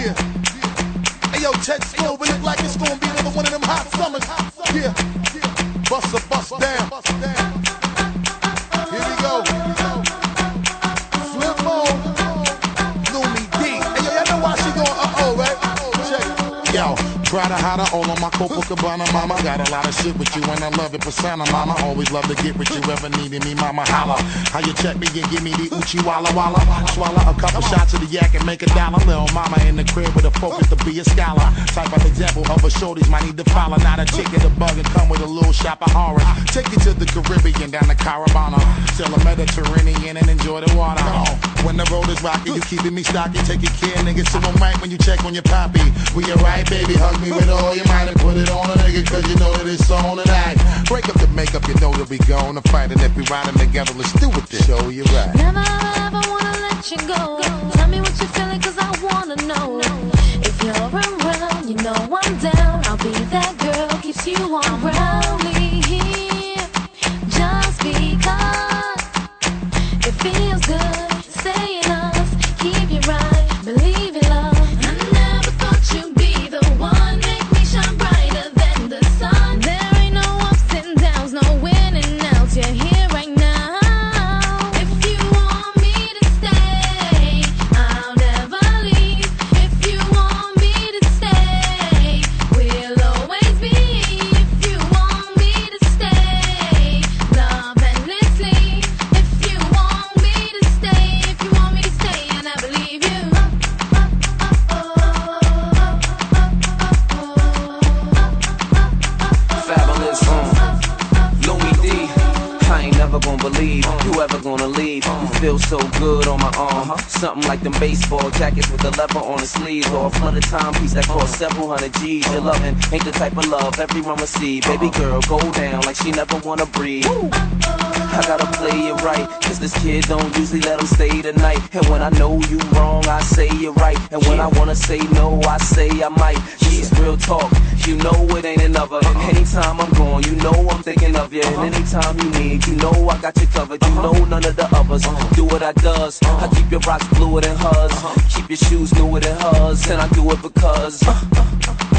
Yeah. Hey yo, Ted Slow, we look like it's gonna be another one of them hot summers. Yeah. Bust down. Here we go. Flip on. Lumi D. Hey yo, y'all know why she going uh-oh, right? Check. Yo. Try to hide all on my Copacabana, mama. Got a lot of shit with you and I love it, persona, mama. Always love to get with you, ever needed me, mama. Holla. How you check me and give me the Uchi Walla Walla. Swallow a couple shots of the yak and make a dollar. Little mama in the crib with a focus to be a scholar. Type of example of a shorties might need to follow. Not a chick in the bug and come with a little shop of horror. Take you to the Caribbean, down to Caravana. Sail the Mediterranean and enjoy the water. When the road is rocky, you keeping me stocky. Taking care, nigga, so I'm right when you check on your poppy. We alright, baby, hug me with all your might and put it on a nigga, cause you know that it's on tonight. Break up the makeup, you know that we gonna fight. And if we riding together, let's do it this. Show you right. Never ever wanna let you go. Tell me what you're feeling, cause I wanna know. If you're around, you know I'm down. I'll be that girl, keeps you on around me. Just because it feels good, say enough, keep you right, believe in love. I never thought you'd be the one, make me shine brighter than the sun. There ain't no ups and downs, no winning outs, you're here right now. If you want me to stay, I'll never leave. If you want me to stay, we'll always be. If you want me to stay, love endlessly. If you want me to stay, and I believe you. Fabulous, Louis D. I ain't never gonna believe you ever gonna leave. You feel so good on my arm. Something like them baseball jackets with the leather on the sleeves, or a flooded timepiece that costs several hundred G's. Your loving ain't the type of love everyone receive. Baby girl, go down like she never wanna breathe. I gotta play it right, cause this kid don't usually let him stay the night. And when I know you wrong, I say you're right. And when I wanna say no, I say I might. This is real talk, you know it ain't another. Anytime I'm gone, you know I'm thinking of you. And anytime you need, you know I got you covered. You know none of the others do what I does. I keep your rocks bluer than hers, keep your shoes newer than hers. And I do it because